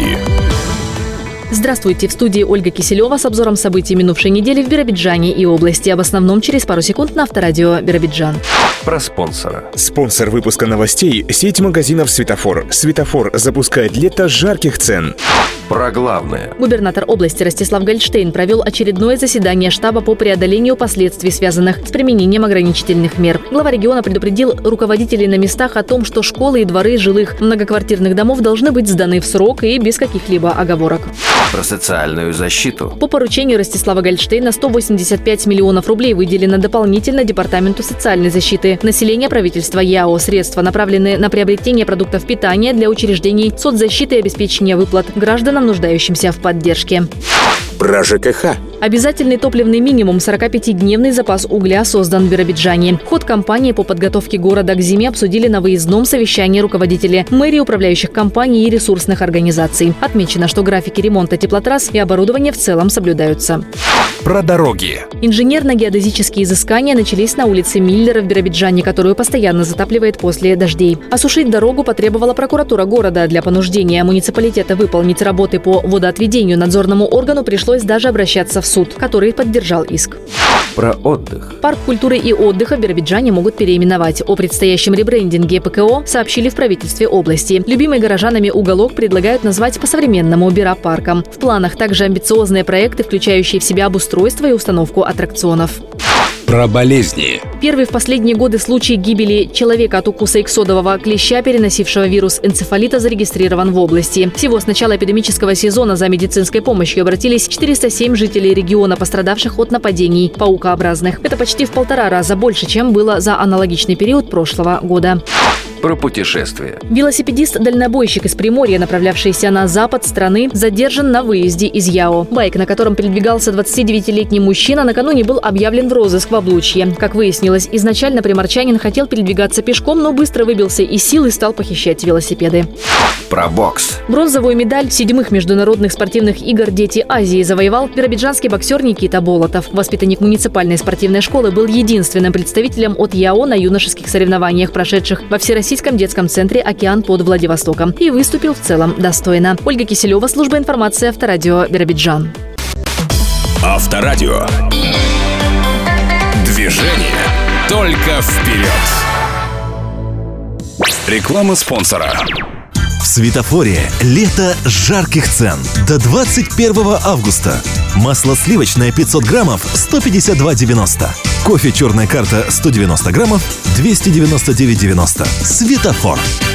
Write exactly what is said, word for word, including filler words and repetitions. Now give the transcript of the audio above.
новости. Здравствуйте, в студии Ольга Киселева с обзором событий минувшей недели в Биробиджане и области. Об основном через пару секунд на Авторадио Биробиджан. Про спонсора. Спонсор выпуска новостей – сеть магазинов «Светофор». «Светофор» запускает лето жарких цен. Про главное. Губернатор области Ростислав Гольдштейн провел очередное заседание штаба по преодолению последствий, связанных с применением ограничительных мер. Глава региона предупредил руководителей на местах о том, что школы и дворы жилых многоквартирных домов должны быть сданы в срок и без каких-либо оговорок. Про социальную защиту. По поручению Ростислава Гольдштейна сто восемьдесят пять миллионов рублей выделено дополнительно Департаменту социальной защиты населения правительства ЯО. Средства направлены на приобретение продуктов питания для учреждений соцзащиты и обеспечения выплат гражданам, нуждающимся в поддержке. Про ЖКХ. Обязательный топливный минимум сорокапятидневный запас угля создан в Биробиджане. Ход кампании по подготовке города к зиме обсудили на выездном совещании руководители мэрии, управляющих компаний и ресурсных организаций. Отмечено, что графики ремонта теплотрасс и оборудования в целом соблюдаются. Про дороги. Инженерно-геодезические изыскания начались на улице Миллера в Биробиджане, которую постоянно затапливает после дождей. Осушить дорогу потребовала прокуратура города. Для понуждения муниципалитета выполнить работы по водоотведению надзорному органу пришлось даже обращаться в суд, который поддержал иск. Про отдых. Парк культуры и отдыха в Биробиджане могут переименовать. О предстоящем ребрендинге ПКО сообщили в правительстве области. Любимый горожанами уголок предлагают назвать по-современному Биропарком. В планах также амбициозные проекты, включающие в себя обустройство и установку аттракционов. Про болезни. Первый в последние годы случай гибели человека от укуса иксодового клеща, переносившего вирус энцефалита, зарегистрирован в области. Всего с начала эпидемического сезона за медицинской помощью обратились четыреста семь жителей региона, пострадавших от нападений паукообразных. Это почти в полтора раза больше, чем было за аналогичный период прошлого года. Про путешествия. Велосипедист-дальнобойщик из Приморья, направлявшийся на запад страны, задержан на выезде из Яо. Байк, на котором передвигался двадцатидевятилетний мужчина, накануне был объявлен в розыск в Облучье. Как выяснилось, изначально приморчанин хотел передвигаться пешком, но быстро выбился из сил и стал похищать велосипеды. Про бокс. Бронзовую медаль седьмых международных спортивных игр «Дети Азии» завоевал биробиджанский боксер Никита Болотов. Воспитанник муниципальной спортивной школы был единственным представителем от ЯО на юношеских соревнованиях, прошедших во Всероссийском детском центре «Океан» под Владивостоком, и выступил в целом достойно. Ольга Киселева, служба информации Авторадио Биробиджан. Авторадио. Движение только вперед. Реклама спонсора. В «Светофоре» лето жарких цен до двадцать первого августа. Масло сливочное пятьсот граммов сто пятьдесят два девяносто. Кофе «Черная карта» сто девяносто граммов двести девяносто девять девяносто. «Светофор».